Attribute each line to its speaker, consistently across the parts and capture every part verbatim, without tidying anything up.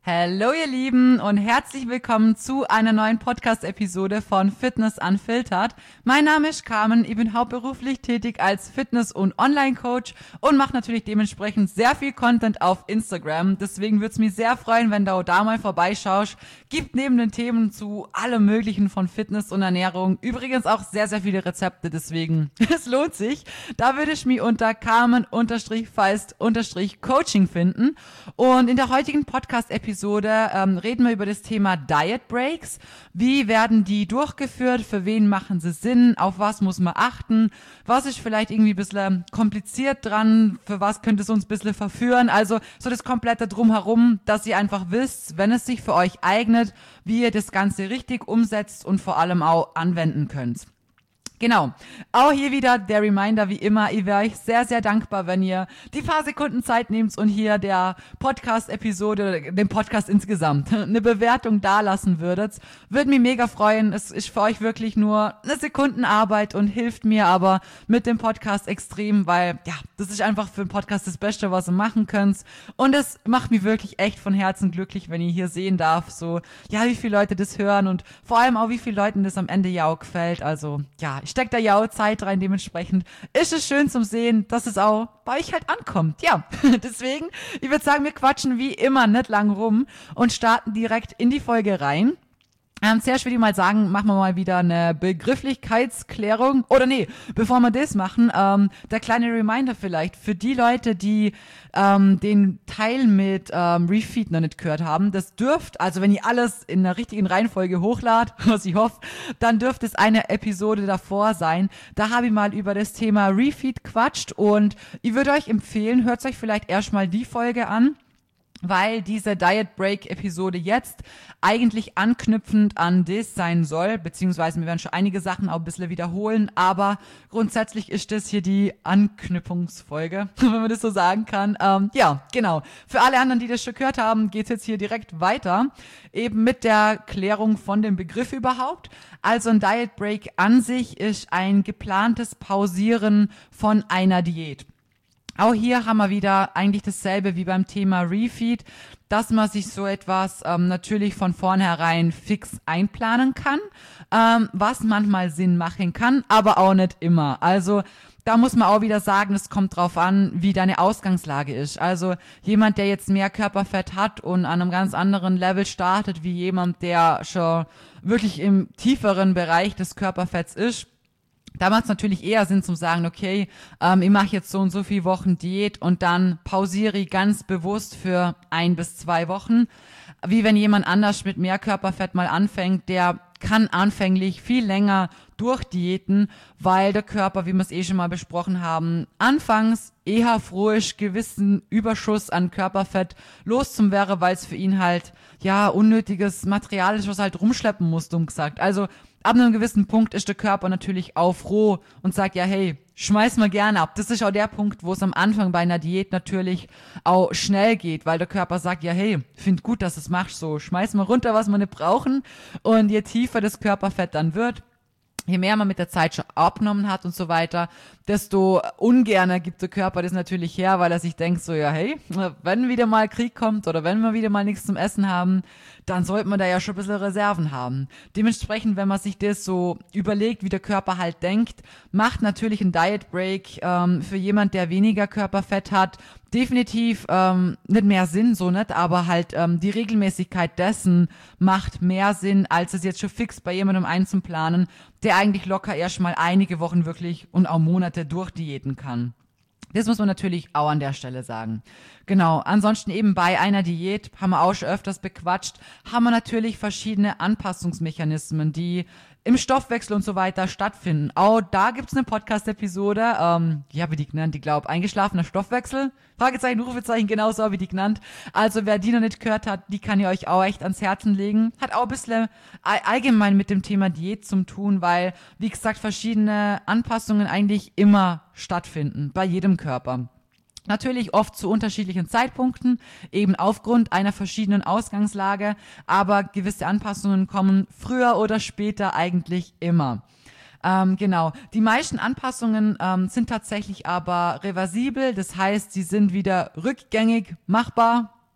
Speaker 1: Hallo ihr Lieben und herzlich willkommen zu einer neuen Podcast-Episode von Fitness Unfiltered. Mein Name ist Carmen, ich bin hauptberuflich tätig als Fitness- und Online-Coach und mache natürlich dementsprechend sehr viel Content auf Instagram. Deswegen würde es mich sehr freuen, wenn du auch da mal vorbeischaust. Gibt neben den Themen zu allem Möglichen von Fitness und Ernährung übrigens auch sehr, sehr viele Rezepte, deswegen es lohnt sich. Da würde ich mich unter Carmen-Feist-Coaching finden und in der heutigen Podcast-Episode Episode ähm, reden wir über das Thema Diet Breaks. Wie werden die durchgeführt? Für wen machen sie Sinn? Auf was muss man achten? Was ist vielleicht irgendwie ein bisschen kompliziert dran? Für was könnte es uns ein bisschen verführen? Also so das komplette Drumherum, dass ihr einfach wisst, wenn es sich für euch eignet, wie ihr das Ganze richtig umsetzt und vor allem auch anwenden könnt. Genau, auch hier wieder der Reminder wie immer, ich wäre euch sehr, sehr dankbar, wenn ihr die paar Sekunden Zeit nehmt und hier der Podcast-Episode, dem Podcast insgesamt, eine Bewertung dalassen würdet. Würde mich mega freuen, es ist für euch wirklich nur eine Sekundenarbeit und hilft mir aber mit dem Podcast extrem, weil ja, das ist einfach für den Podcast das Beste, was ihr machen könnt und es macht mich wirklich echt von Herzen glücklich, wenn ihr hier sehen darf, so, ja, wie viele Leute das hören und vor allem auch, wie viele Leuten das am Ende ja auch gefällt, also, ja, ich steckt da ja auch Zeit rein, dementsprechend ist es schön zum Sehen, dass es auch bei euch halt ankommt. Ja, deswegen, ich würde sagen, wir quatschen wie immer nicht lang rum und starten direkt in die Folge rein. Ähm, zuerst würde ich mal sagen, machen wir mal wieder eine Begrifflichkeitsklärung. Oder nee, bevor wir das machen, ähm, der kleine Reminder vielleicht für die Leute, die ähm, den Teil mit ähm, Refeed noch nicht gehört haben. Das dürft, also wenn ihr alles in der richtigen Reihenfolge hochladet, was ich hoffe, dann dürfte es eine Episode davor sein. Da habe ich mal über das Thema Refeed quatscht und ich würde euch empfehlen, hört euch vielleicht erstmal die Folge an, weil diese Diet Break Episode jetzt eigentlich anknüpfend an das sein soll, beziehungsweise wir werden schon einige Sachen auch ein bisschen wiederholen, aber grundsätzlich ist das hier die Anknüpfungsfolge, wenn man das so sagen kann. Ähm, ja, genau. Für alle anderen, die das schon gehört haben, geht's jetzt hier direkt weiter, eben mit der Klärung von dem Begriff überhaupt. Also ein Diet Break an sich ist ein geplantes Pausieren von einer Diät. Auch hier haben wir wieder eigentlich dasselbe wie beim Thema Refeed, dass man sich so etwas ähm, natürlich von vornherein fix einplanen kann, ähm, was manchmal Sinn machen kann, aber auch nicht immer. Also da muss man auch wieder sagen, es kommt drauf an, wie deine Ausgangslage ist. Also jemand, der jetzt mehr Körperfett hat und an einem ganz anderen Level startet, wie jemand, der schon wirklich im tieferen Bereich des Körperfetts ist, da macht es natürlich eher Sinn zu sagen, okay, ähm, ich mache jetzt so und so viele Wochen Diät und dann pausiere ich ganz bewusst für ein bis zwei Wochen. Wie wenn jemand anders mit mehr Körperfett mal anfängt, der kann anfänglich viel länger durchdiäten, weil der Körper, wie wir es eh schon mal besprochen haben, anfangs eher froh ist, gewissen Überschuss an Körperfett loszuwerden, weil es für ihn halt, ja, unnötiges Material ist, was er halt rumschleppen muss, dumm gesagt. Also ab einem gewissen Punkt ist der Körper natürlich auch froh und sagt, ja, hey, schmeiß mal gerne ab. Das ist auch der Punkt, wo es am Anfang bei einer Diät natürlich auch schnell geht, weil der Körper sagt, ja, hey, find gut, dass du es machst, so, schmeiß mal runter, was wir nicht brauchen. Und je tiefer das Körperfett dann wird, je mehr man mit der Zeit schon abgenommen hat und so weiter, desto ungerner gibt der Körper das natürlich her, weil er sich denkt so, ja, hey, wenn wieder mal Krieg kommt oder wenn wir wieder mal nichts zum Essen haben, dann sollte man da ja schon ein bisschen Reserven haben. Dementsprechend, wenn man sich das so überlegt, wie der Körper halt denkt, macht natürlich ein Diet Break ähm, für jemand, der weniger Körperfett hat, definitiv ähm, nicht mehr Sinn, so nicht, aber halt ähm, die Regelmäßigkeit dessen macht mehr Sinn, als es jetzt schon fix bei jemandem einzuplanen, der eigentlich locker erst mal einige Wochen wirklich und auch Monate durchdiäten kann. Das muss man natürlich auch an der Stelle sagen. Genau, ansonsten eben bei einer Diät, haben wir auch schon öfters bequatscht, haben wir natürlich verschiedene Anpassungsmechanismen, die im Stoffwechsel und so weiter stattfinden. Auch da gibt's eine Podcast-Episode, ähm, wie habe ich die genannt? Ich glaube, eingeschlafener Stoffwechsel? Fragezeichen, Rufezeichen, genauso habe ich die genannt. Also wer die noch nicht gehört hat, die kann ich euch auch echt ans Herzen legen. Hat auch ein bisschen allgemein mit dem Thema Diät zu tun, weil, wie gesagt, verschiedene Anpassungen eigentlich immer stattfinden, bei jedem Körper. Natürlich oft zu unterschiedlichen Zeitpunkten, eben aufgrund einer verschiedenen Ausgangslage, aber gewisse Anpassungen kommen früher oder später eigentlich immer. Ähm, genau, die meisten Anpassungen ähm, sind tatsächlich aber reversibel, das heißt, sie sind wieder rückgängig machbar.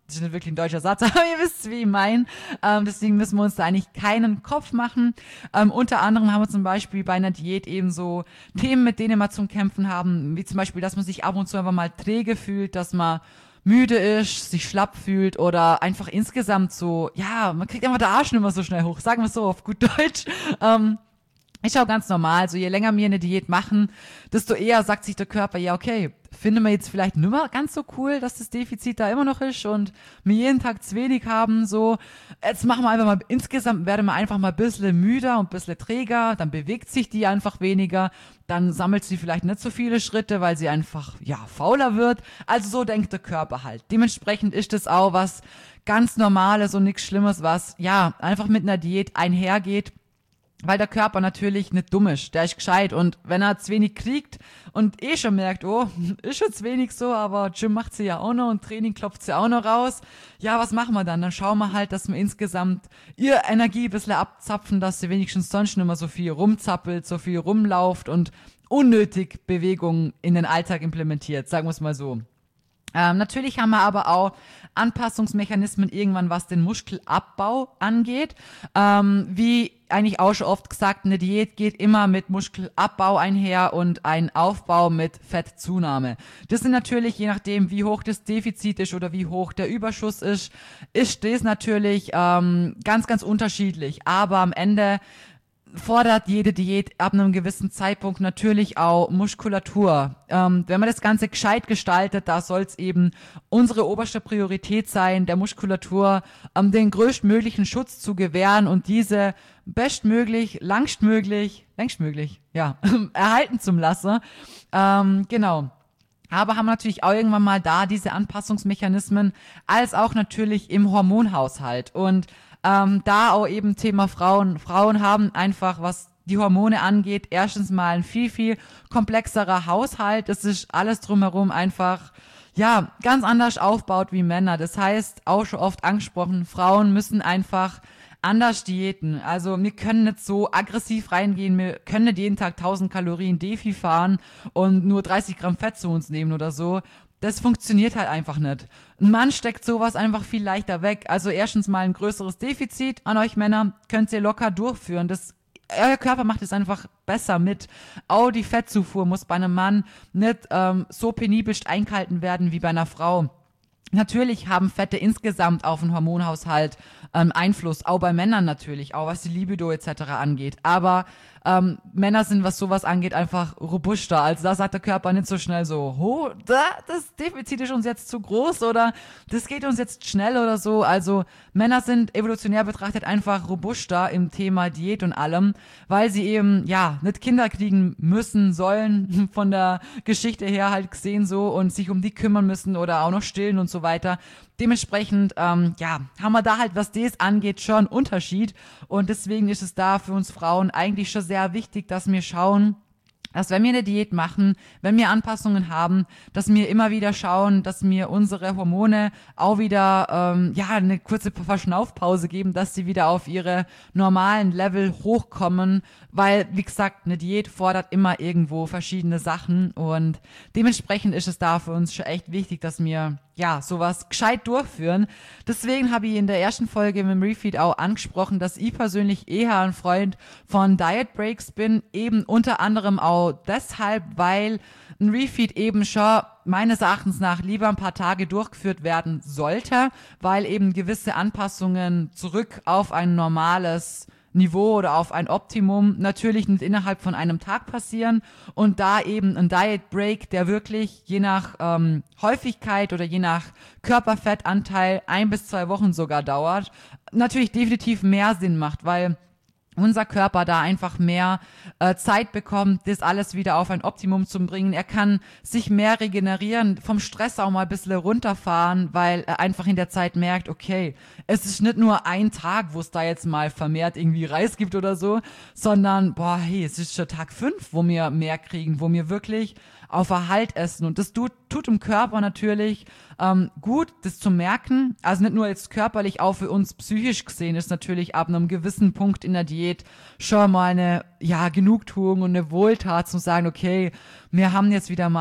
Speaker 1: Das ist nicht wirklich ein deutscher Satz, aber ihr wisst, wie ich meine. Ähm, deswegen müssen wir uns da eigentlich keinen Kopf machen. Ähm, unter anderem haben wir zum Beispiel bei einer Diät eben so Themen, mit denen wir zum Kämpfen haben, wie zum Beispiel, dass man sich ab und zu einfach mal träge fühlt, dass man müde ist, sich schlapp fühlt oder einfach insgesamt so, ja, man kriegt einfach den Arsch nicht mehr so schnell hoch, sagen wir so auf gut Deutsch. Ähm, Ist auch ganz normal, so je länger wir eine Diät machen, desto eher sagt sich der Körper, ja okay, finden wir jetzt vielleicht nicht mehr ganz so cool, dass das Defizit da immer noch ist und wir jeden Tag zu wenig haben, so, jetzt machen wir einfach mal, insgesamt werden wir einfach mal ein bisschen müder und ein bisschen träger, dann bewegt sich die einfach weniger, dann sammelt sie vielleicht nicht so viele Schritte, weil sie einfach, ja, fauler wird, also so denkt der Körper halt. Dementsprechend ist das auch was ganz Normales und nichts Schlimmes, was, ja, einfach mit einer Diät einhergeht, weil der Körper natürlich nicht dumm ist, der ist gescheit und wenn er zu wenig kriegt und eh schon merkt, oh, ist schon zu wenig so, aber Gym macht sie ja auch noch und Training klopft sie auch noch raus, ja, was machen wir dann? Dann schauen wir halt, dass wir insgesamt ihr Energie ein bisschen abzapfen, dass sie wenigstens sonst nicht mehr so viel rumzappelt, so viel rumlauft und unnötig Bewegung in den Alltag implementiert, sagen wir es mal so. Ähm, natürlich haben wir aber auch Anpassungsmechanismen irgendwann, was den Muskelabbau angeht. Ähm, wie eigentlich auch schon oft gesagt, eine Diät geht immer mit Muskelabbau einher und ein Aufbau mit Fettzunahme. Das sind natürlich, je nachdem, wie hoch das Defizit ist oder wie hoch der Überschuss ist, ist das natürlich ähm, ganz, ganz unterschiedlich. Aber am Ende fordert jede Diät ab einem gewissen Zeitpunkt natürlich auch Muskulatur. Ähm, wenn man das Ganze gescheit gestaltet, da soll es eben unsere oberste Priorität sein, der Muskulatur ähm, den größtmöglichen Schutz zu gewähren und diese bestmöglich, langstmöglich, längstmöglich, ja, erhalten zu lassen. Ähm, genau. Aber haben natürlich auch irgendwann mal da diese Anpassungsmechanismen, als auch natürlich im Hormonhaushalt. Und ähm, da auch eben Thema Frauen. Frauen haben einfach, was die Hormone angeht, erstens mal ein viel, viel komplexerer Haushalt. Es ist alles drumherum einfach, ja, ganz anders aufgebaut wie Männer. Das heißt, auch schon oft angesprochen, Frauen müssen einfach anders diäten. Also wir können nicht so aggressiv reingehen, wir können nicht jeden Tag tausend Kalorien Defi fahren und nur dreißig Gramm Fett zu uns nehmen oder so. Das funktioniert halt einfach nicht. Ein Mann steckt sowas einfach viel leichter weg. Also erstens mal ein größeres Defizit an euch Männer könnt ihr locker durchführen. Das, euer Körper macht es einfach besser mit. Auch die Fettzufuhr muss bei einem Mann nicht ähm, so penibelst eingehalten werden wie bei einer Frau. Natürlich haben Fette insgesamt auf den Hormonhaushalt ähm, Einfluss, auch bei Männern natürlich, auch was die Libido et cetera angeht. Aber ähm, Männer sind, was sowas angeht, einfach robuster. Also da sagt der Körper nicht so schnell so, ho, da, das Defizit ist uns jetzt zu groß oder das geht uns jetzt schnell oder so. Also Männer sind evolutionär betrachtet einfach robuster im Thema Diät und allem, weil sie eben, ja, nicht Kinder kriegen müssen, sollen, von der Geschichte her halt gesehen so und sich um die kümmern müssen oder auch noch stillen und so weiter. Dementsprechend, ähm, ja, haben wir da halt, was das angeht, schon einen Unterschied. Und deswegen ist es da für uns Frauen eigentlich schon sehr wichtig, dass wir schauen, dass wenn wir eine Diät machen, wenn wir Anpassungen haben, dass wir immer wieder schauen, dass wir unsere Hormone auch wieder, ähm, ja, eine kurze Verschnaufpause geben, dass sie wieder auf ihre normalen Level hochkommen, weil, wie gesagt, eine Diät fordert immer irgendwo verschiedene Sachen und dementsprechend ist es da für uns schon echt wichtig, dass wir ja, sowas gescheit durchführen. Deswegen habe ich in der ersten Folge mit dem Refeed auch angesprochen, dass ich persönlich eher ein Freund von Diet Breaks bin, eben unter anderem auch deshalb, weil ein Refeed eben schon meines Erachtens nach lieber ein paar Tage durchgeführt werden sollte, weil eben gewisse Anpassungen zurück auf ein normales Niveau oder auf ein Optimum natürlich nicht innerhalb von einem Tag passieren und da eben ein Diet Break, der wirklich je nach ähm, Häufigkeit oder je nach Körperfettanteil ein bis zwei Wochen sogar dauert, natürlich definitiv mehr Sinn macht, weil unser Körper da einfach mehr äh, Zeit bekommt, das alles wieder auf ein Optimum zu bringen. Er kann sich mehr regenerieren, vom Stress auch mal ein bisschen runterfahren, weil er einfach in der Zeit merkt, okay, es ist nicht nur ein Tag, wo es da jetzt mal vermehrt irgendwie Reis gibt oder so, sondern, boah, hey, es ist schon Tag fünf, wo wir mehr kriegen, wo wir wirklich auf Erhalt essen. Und das tut, tut dem Körper natürlich ähm, gut, das zu merken. Also nicht nur jetzt körperlich, auch für uns psychisch gesehen ist natürlich ab einem gewissen Punkt in der Diät schon mal eine ja Genugtuung und eine Wohltat zu sagen, okay, wir haben jetzt wieder mal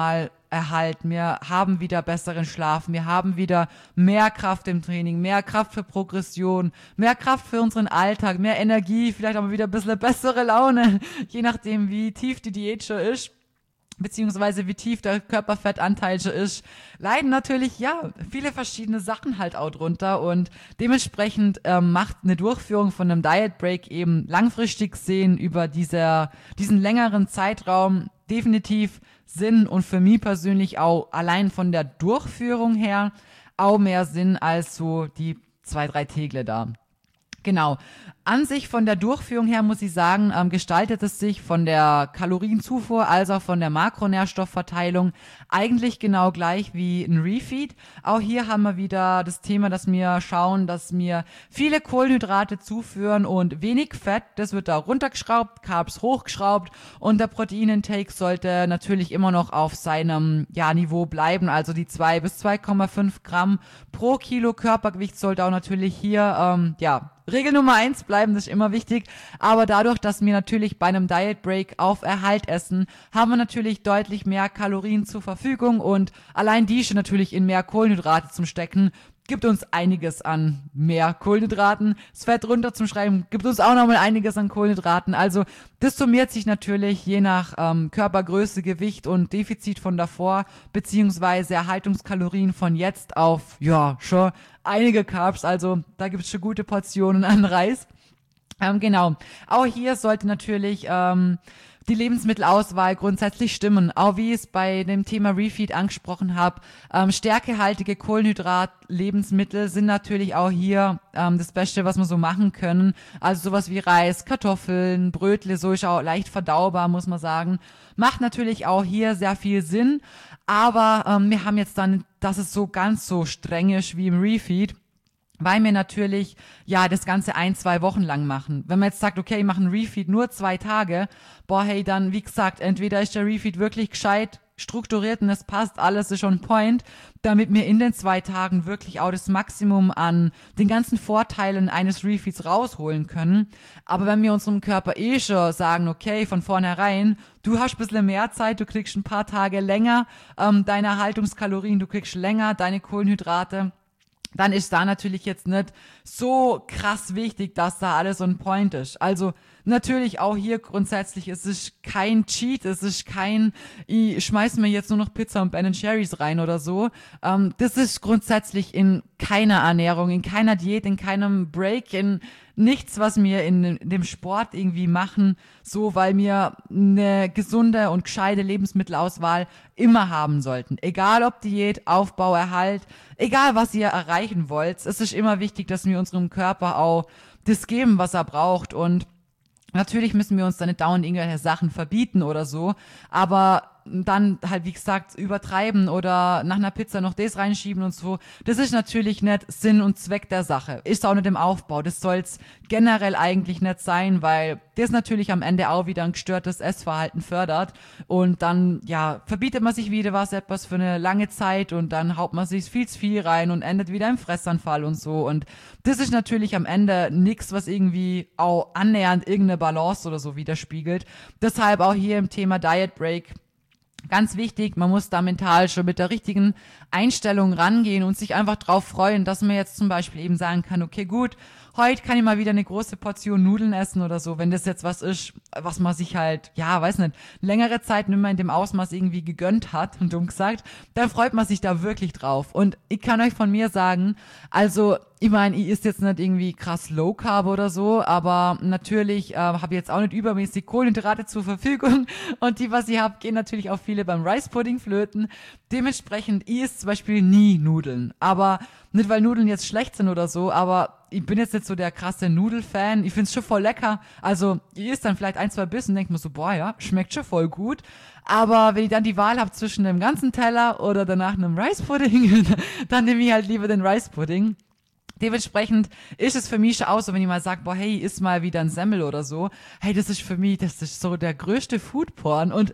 Speaker 1: Erhalt, wir haben wieder besseren Schlaf, wir haben wieder mehr Kraft im Training, mehr Kraft für Progression, mehr Kraft für unseren Alltag, mehr Energie, vielleicht auch mal wieder ein bisschen bessere Laune, je nachdem, wie tief die Diät schon ist, beziehungsweise wie tief der Körperfettanteil schon ist, leiden natürlich, ja, viele verschiedene Sachen halt auch drunter und dementsprechend ähm, macht eine Durchführung von einem Diet Break eben langfristig sehen über dieser, diesen längeren Zeitraum definitiv Sinn und für mich persönlich auch allein von der Durchführung her auch mehr Sinn als so die zwei, drei Tegle da. Genau. An sich von der Durchführung her muss ich sagen, ähm, gestaltet es sich von der Kalorienzufuhr als auch von der Makronährstoffverteilung eigentlich genau gleich wie ein Refeed. Auch hier haben wir wieder das Thema, dass wir schauen, dass wir viele Kohlenhydrate zuführen und wenig Fett. Das wird da runtergeschraubt, Carbs hochgeschraubt und der Proteinintake sollte natürlich immer noch auf seinem ja, Niveau bleiben. Also die zwei bis zwei Komma fünf Gramm pro Kilo Körpergewicht sollte auch natürlich hier ähm, ja Regel Nummer eins bleiben, das ist immer wichtig, aber dadurch, dass wir natürlich bei einem Diet Break auf Erhalt essen, haben wir natürlich deutlich mehr Kalorien zur Verfügung und allein die schon natürlich in mehr Kohlenhydrate zum Stecken, gibt uns einiges an mehr Kohlenhydraten. Das Fett runter zum Schreiben gibt uns auch nochmal einiges an Kohlenhydraten. Also das summiert sich natürlich je nach ähm, Körpergröße, Gewicht und Defizit von davor, beziehungsweise Erhaltungskalorien von jetzt auf, ja, schon einige Carbs. Also da gibt es schon gute Portionen an Reis. Ähm, genau. Auch hier sollte natürlich ähm, die Lebensmittelauswahl grundsätzlich stimmen. Auch wie ich es bei dem Thema Refeed angesprochen habe, ähm, stärkehaltige Kohlenhydrat-Lebensmittel sind natürlich auch hier ähm, das Beste, was wir so machen können. Also sowas wie Reis, Kartoffeln, Brötle, so ist auch leicht verdaubar, muss man sagen. Macht natürlich auch hier sehr viel Sinn, aber ähm, wir haben jetzt dann, dass es so ganz so streng ist wie im Refeed, weil wir natürlich, ja, das Ganze ein, zwei Wochen lang machen. Wenn man jetzt sagt, okay, ich mache einen Refeed nur zwei Tage, boah, hey, dann, wie gesagt, entweder ist der Refeed wirklich gescheit strukturiert und es passt, alles ist on point, damit wir in den zwei Tagen wirklich auch das Maximum an den ganzen Vorteilen eines Refeeds rausholen können. Aber wenn wir unserem Körper eh schon sagen, okay, von vornherein, du hast ein bisschen mehr Zeit, du kriegst ein paar Tage länger ähm, deine Erhaltungskalorien, du kriegst länger deine Kohlenhydrate, dann ist da natürlich jetzt nicht so krass wichtig, dass da alles on point ist. Also natürlich auch hier grundsätzlich, es ist kein Cheat, es ist kein, ich schmeiß mir jetzt nur noch Pizza und Ben and Jerry's rein oder so. Ähm, das ist grundsätzlich in keiner Ernährung, in keiner Diät, in keinem Break, in nichts, was wir in dem Sport irgendwie machen, so, weil wir eine gesunde und gescheite Lebensmittelauswahl immer haben sollten. Egal ob Diät, Aufbau, Erhalt, egal was ihr erreichen wollt, es ist immer wichtig, dass wir unserem Körper auch das geben, was er braucht und natürlich müssen wir uns da nicht dauernd irgendwelche Sachen verbieten oder so, aber dann halt, wie gesagt, übertreiben oder nach einer Pizza noch das reinschieben und so. Das ist natürlich nicht Sinn und Zweck der Sache. Ist auch nicht im Aufbau. Das soll's generell eigentlich nicht sein, weil das natürlich am Ende auch wieder ein gestörtes Essverhalten fördert. Und dann, ja, verbietet man sich wieder was etwas für eine lange Zeit und dann haut man sich viel zu viel rein und endet wieder im Fressanfall und so. Und das ist natürlich am Ende nichts, was irgendwie auch annähernd irgendeine Balance oder so widerspiegelt. Deshalb auch hier im Thema Diet Break ganz wichtig, man muss da mental schon mit der richtigen Einstellung rangehen und sich einfach drauf freuen, dass man jetzt zum Beispiel eben sagen kann, okay, gut, heute kann ich mal wieder eine große Portion Nudeln essen oder so, wenn das jetzt was ist, was man sich halt, ja, weiß nicht, längere Zeit nicht mehr in dem Ausmaß irgendwie gegönnt hat, und dumm gesagt, dann freut man sich da wirklich drauf. Und ich kann euch von mir sagen, also ich meine, ich isst jetzt nicht irgendwie krass Low Carb oder so, aber natürlich äh, habe ich jetzt auch nicht übermäßig Kohlenhydrate zur Verfügung und die, was ich habe, gehen natürlich auch viele beim Rice Pudding flöten. Dementsprechend, ich esse zum Beispiel nie Nudeln, aber nicht, weil Nudeln jetzt schlecht sind oder so, aber ich bin jetzt nicht so der krasse Nudelfan. Ich find's schon voll lecker. Also, ich esse dann vielleicht ein, zwei Bissen und denke mir so, boah, ja, schmeckt schon voll gut. Aber wenn ich dann die Wahl habe zwischen einem ganzen Teller oder danach einem Rice Pudding, dann nehme ich halt lieber den Rice Pudding. Dementsprechend ist es für mich schon auch so, wenn ich mal sage, boah, hey, iss mal wieder ein Semmel oder so. Hey, das ist für mich, das ist so der größte Foodporn und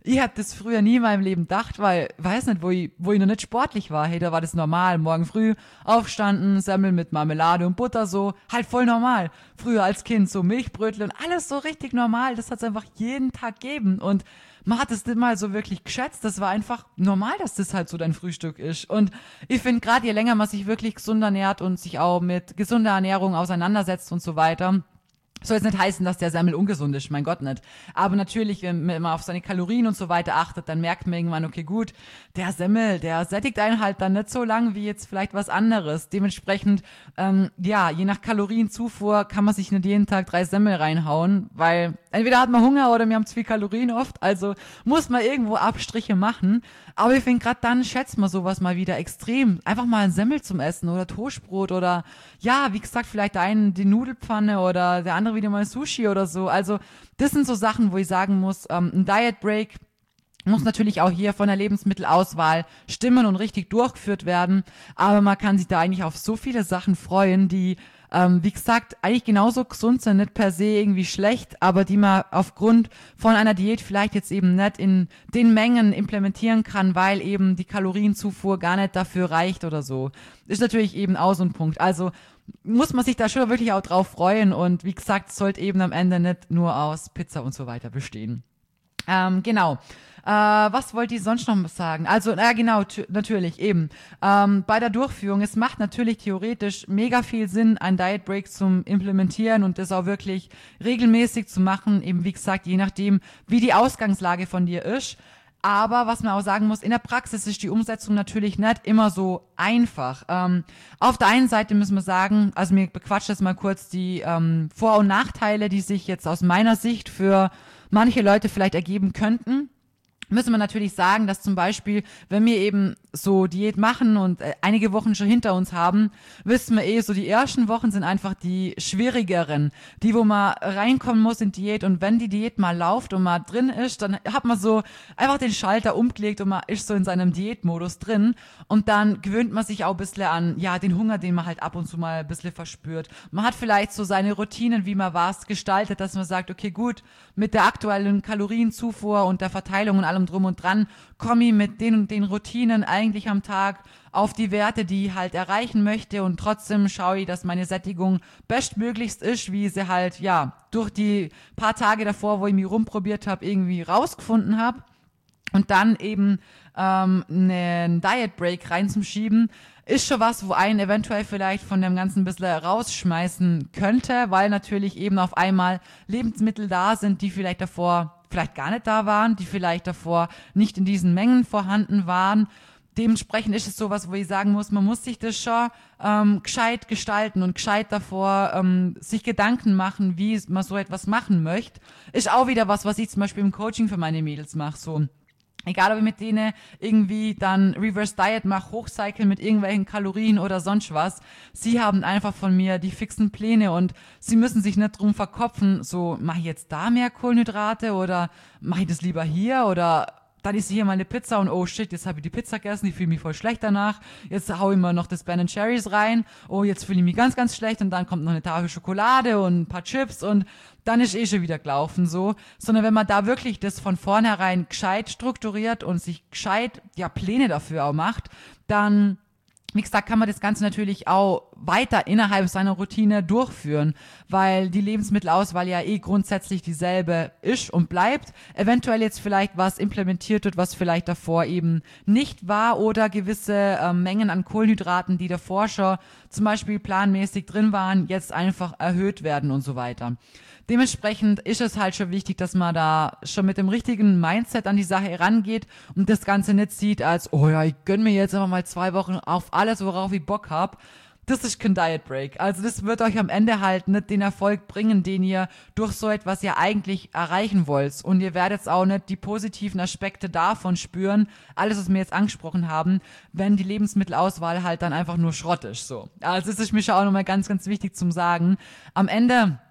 Speaker 1: ich hab das früher nie in meinem Leben gedacht, weil, weiß nicht, wo ich, wo ich noch nicht sportlich war, hey, da war das normal, morgen früh aufstanden, Semmel mit Marmelade und Butter, so, halt voll normal. Früher als Kind, so Milchbrötchen und alles so richtig normal, das hat's einfach jeden Tag gegeben und man hat es nicht mal so wirklich geschätzt, das war einfach normal, dass das halt so dein Frühstück ist und ich finde, gerade je länger man sich wirklich gesund ernährt und sich auch mit gesunder Ernährung auseinandersetzt und so weiter, soll jetzt nicht heißen, dass der Semmel ungesund ist, mein Gott nicht. Aber natürlich, wenn man auf seine Kalorien und so weiter achtet, dann merkt man irgendwann, okay, gut, der Semmel, der sättigt einen halt dann nicht so lang wie jetzt vielleicht was anderes. Dementsprechend, ähm, ja, je nach Kalorienzufuhr kann man sich nicht jeden Tag drei Semmel reinhauen, weil entweder hat man Hunger oder wir haben zu viel Kalorien oft, also muss man irgendwo Abstriche machen. Aber ich finde, gerade dann schätzt man sowas mal wieder extrem. Einfach mal ein Semmel zum Essen oder Toastbrot oder, ja, wie gesagt, vielleicht der eine die Nudelpfanne oder der andere wieder mal Sushi oder so. Also das sind so Sachen, wo ich sagen muss, ähm, ein Diet Break muss natürlich auch hier von der Lebensmittelauswahl stimmen und richtig durchgeführt werden. Aber man kann sich da eigentlich auf so viele Sachen freuen, die, ähm, wie gesagt, eigentlich genauso gesund sind, nicht per se irgendwie schlecht, aber die man aufgrund von einer Diät vielleicht jetzt eben nicht in den Mengen implementieren kann, weil eben die Kalorienzufuhr gar nicht dafür reicht oder so. Ist natürlich eben auch so ein Punkt. Also muss man sich da schon wirklich auch drauf freuen und wie gesagt, sollte eben am Ende nicht nur aus Pizza und so weiter bestehen. Ähm, genau. Äh, was wollte ich sonst noch sagen? Also, na genau, t- natürlich, eben. Ähm, bei der Durchführung, es macht natürlich theoretisch mega viel Sinn, ein Diet Break zum Implementieren und das auch wirklich regelmäßig zu machen, eben wie gesagt, je nachdem, wie die Ausgangslage von dir ist. Aber was man auch sagen muss, in der Praxis ist die Umsetzung natürlich nicht immer so einfach. Ähm, auf der einen Seite müssen wir sagen, also mir bequatscht jetzt mal kurz die ähm, Vor- und Nachteile, die sich jetzt aus meiner Sicht für manche Leute vielleicht ergeben könnten. Müssen wir natürlich sagen, dass zum Beispiel, wenn wir eben so Diät machen und äh, einige Wochen schon hinter uns haben, wissen wir eh, so die ersten Wochen sind einfach die schwierigeren, die, wo man reinkommen muss in Diät und wenn die Diät mal läuft und mal drin ist, dann hat man so einfach den Schalter umgelegt und man ist so in seinem Diätmodus drin und dann gewöhnt man sich auch ein bisschen an, ja, den Hunger, den man halt ab und zu mal ein bisschen verspürt. Man hat vielleicht so seine Routinen, wie man was gestaltet, dass man sagt, okay, gut, mit der aktuellen Kalorienzufuhr und der Verteilung und allem drum und dran, komme ich mit den und den Routinen eigentlich am Tag auf die Werte, die ich halt erreichen möchte und trotzdem schaue ich, dass meine Sättigung bestmöglichst ist, wie ich sie halt, ja, durch die paar Tage davor, wo ich mich rumprobiert habe, irgendwie rausgefunden habe. Und dann eben ähm, einen Diet Break reinzuschieben, ist schon was, wo einen eventuell vielleicht von dem Ganzen ein bisschen rausschmeißen könnte, weil natürlich eben auf einmal Lebensmittel da sind, die vielleicht davor vielleicht gar nicht da waren, die vielleicht davor nicht in diesen Mengen vorhanden waren. Dementsprechend ist es sowas, wo ich sagen muss, man muss sich das schon ähm, gescheit gestalten und gescheit davor ähm, sich Gedanken machen, wie man so etwas machen möchte. Ist auch wieder was, was ich zum Beispiel im Coaching für meine Mädels mache, so. Egal, ob ich mit denen irgendwie dann Reverse Diet mache, Hochcycle mit irgendwelchen Kalorien oder sonst was. Sie haben einfach von mir die fixen Pläne und sie müssen sich nicht drum verkopfen, so, mache ich jetzt da mehr Kohlenhydrate oder mache ich das lieber hier oder dann ist hier mal eine Pizza und oh shit, jetzt habe ich die Pizza gegessen, ich fühle mich voll schlecht danach. Jetzt hau ich mal noch das Ben and Jerry's rein. Oh, jetzt fühle ich mich ganz, ganz schlecht und dann kommt noch eine Tafel Schokolade und ein paar Chips und dann ist eh schon wieder gelaufen so. Sondern wenn man da wirklich das von vornherein gescheit strukturiert und sich gescheit, ja, Pläne dafür auch macht, dann, wie gesagt, kann man das Ganze natürlich auch weiter innerhalb seiner Routine durchführen, weil die Lebensmittelauswahl ja eh grundsätzlich dieselbe ist und bleibt. Eventuell jetzt vielleicht was implementiert wird, was vielleicht davor eben nicht war oder gewisse äh, Mengen an Kohlenhydraten, die davor schon zum Beispiel planmäßig drin waren, jetzt einfach erhöht werden und so weiter. Dementsprechend ist es halt schon wichtig, dass man da schon mit dem richtigen Mindset an die Sache herangeht und das Ganze nicht sieht als, oh ja, ich gönn mir jetzt einfach mal zwei Wochen auf alles, worauf ich Bock hab. Das ist kein Diet Break. Also das wird euch am Ende halt nicht den Erfolg bringen, den ihr durch so etwas ja eigentlich erreichen wollt. Und ihr werdet auch nicht die positiven Aspekte davon spüren, alles, was wir jetzt angesprochen haben, wenn die Lebensmittelauswahl halt dann einfach nur Schrott ist. So. Also das ist mir schon auch nochmal ganz, ganz wichtig zum Sagen. Am Ende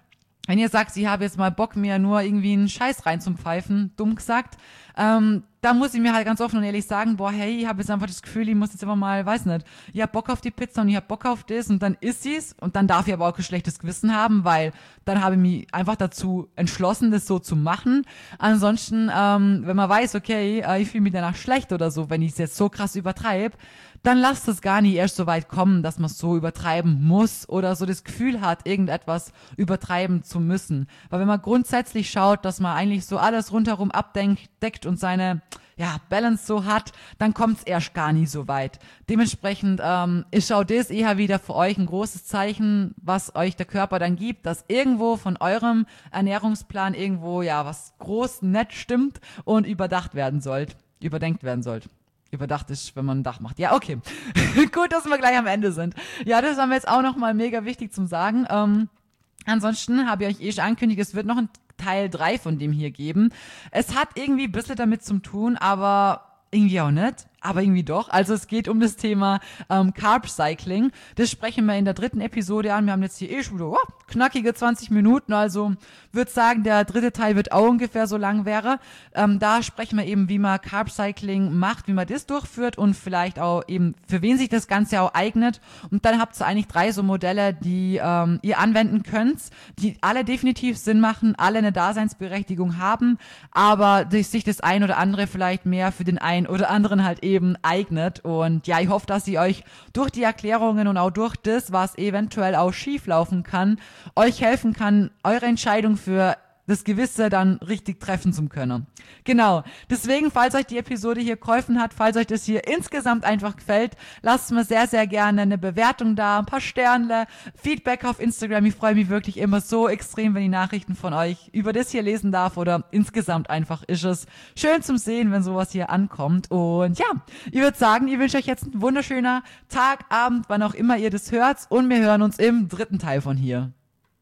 Speaker 1: wenn ihr sagt, ich habe jetzt mal Bock, mir nur irgendwie einen Scheiß reinzupfeifen, dumm gesagt, ähm, da muss ich mir halt ganz offen und ehrlich sagen, boah, hey, ich habe jetzt einfach das Gefühl, ich muss jetzt einfach mal, weiß nicht, ich hab Bock auf die Pizza und ich hab Bock auf das und dann isst sie's und dann darf ich aber auch kein schlechtes Gewissen haben, weil dann habe ich mich einfach dazu entschlossen, das so zu machen. Ansonsten, ähm, wenn man weiß, okay, äh, ich fühle mich danach schlecht oder so, wenn ich es jetzt so krass übertreibe, dann lasst es gar nicht erst so weit kommen, dass man es so übertreiben muss oder so das Gefühl hat, irgendetwas übertreiben zu müssen. Weil wenn man grundsätzlich schaut, dass man eigentlich so alles rundherum abdeckt und seine ja, Balance so hat, dann kommt es erst gar nie so weit. Dementsprechend ähm, ist auch das eher wieder für euch ein großes Zeichen, was euch der Körper dann gibt, dass irgendwo von eurem Ernährungsplan irgendwo ja was groß nett stimmt und überdacht werden sollt, überdenkt werden sollt. Überdacht ist, wenn man ein Dach macht. Ja, okay. Gut, dass wir gleich am Ende sind. Ja, das haben wir jetzt auch nochmal mega wichtig zum Sagen. Ähm, ansonsten habe ich euch eh schon angekündigt, es wird noch ein Teil drei von dem hier geben. Es hat irgendwie ein bisschen damit zu tun, aber irgendwie auch nicht. Aber irgendwie doch. Also es geht um das Thema ähm, Carb Cycling. Das sprechen wir in der dritten Episode an. Wir haben jetzt hier eh schon oh, knackige zwanzig Minuten. Also würde sagen, der dritte Teil wird auch ungefähr so lang wäre. Ähm, da sprechen wir eben, wie man Carb Cycling macht, wie man das durchführt und vielleicht auch eben, für wen sich das Ganze auch eignet. Und dann habt ihr eigentlich drei so Modelle, die ähm, ihr anwenden könnt, die alle definitiv Sinn machen, alle eine Daseinsberechtigung haben, aber durch sich das ein oder andere vielleicht mehr für den einen oder anderen halt eben eignet. Und ja, ich hoffe, dass ich euch durch die Erklärungen und auch durch das, was eventuell auch schief laufen kann, euch helfen kann, eure Entscheidung für das Gewisse dann richtig treffen zu können. Genau. Deswegen, falls euch die Episode hier geholfen hat, falls euch das hier insgesamt einfach gefällt, lasst mir sehr, sehr gerne eine Bewertung da, ein paar Sternle, Feedback auf Instagram. Ich freue mich wirklich immer so extrem, wenn ich Nachrichten von euch über das hier lesen darf oder insgesamt einfach ist es schön zum Sehen, wenn sowas hier ankommt. Und ja, ich würde sagen, ich wünsche euch jetzt einen wunderschöner Tag, Abend, wann auch immer ihr das hört und wir hören uns im dritten Teil von hier.